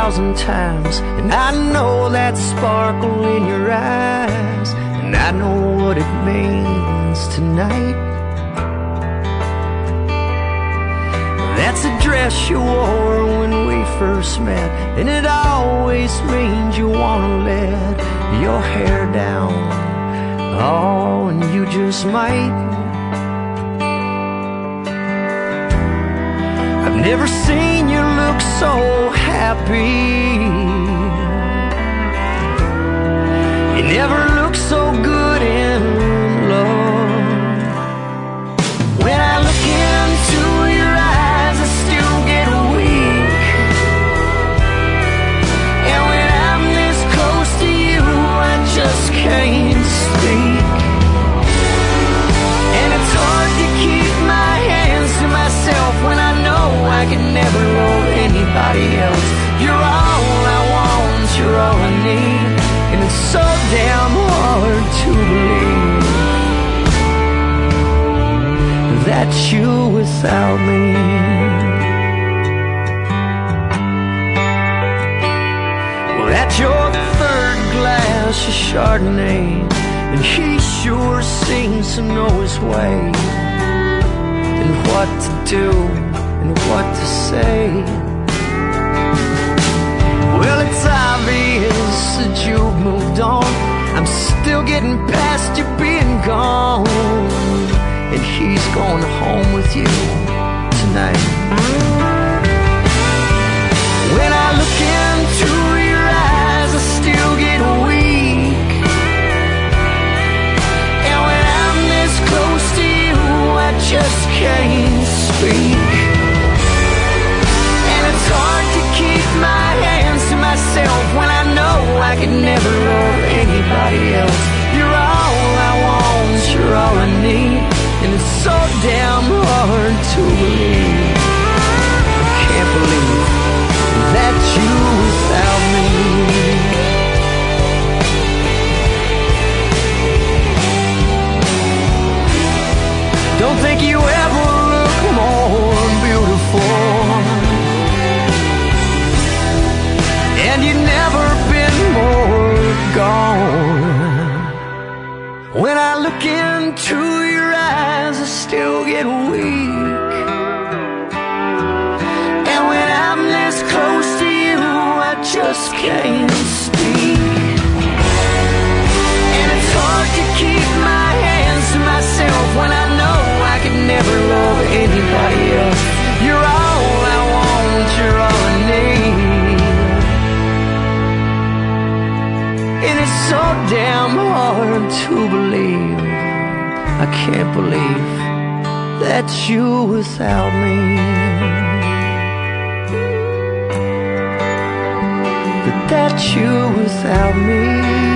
1,000 times, and I know that sparkle in your eyes, and I know what it means tonight. That's the dress you wore when we first met, and it always means you wanna let your hair down. Oh, and you just might. I've never seen you look so happy. You never look so good in love. When I look into your eyes, I still get weak. And when I'm this close to you, I just can't speak. And it's hard to keep my hands to myself when I know I can never love anybody else. You're all I want, you're all I need, and it's so damn hard to believe that you without me. Well, that's your third glass of Chardonnay, and he sure seems to know his way, and what to do and what to say. Well, it's obvious that you've moved on. I'm still getting past you being gone, and he's going home with you tonight. When I look into your eyes, I still get weak. And when I'm this close to you, I just can't speak. And it's hard to keep my hands to myself when I know I could never love anybody else. You're all I want, you're all I need, and it's so damn hard to believe. I can't believe that you without me. Don't think you ever look more beautiful, and you've never been more gone. When I look into your eyes, I still get weak. And when I'm this close to you, I just can't speak. And it's hard to keep my hands to myself when I know I could never love anybody else. You're all I want, you're all I need, and it's so damn hard to believe. I can't believe that you without me. That you without me.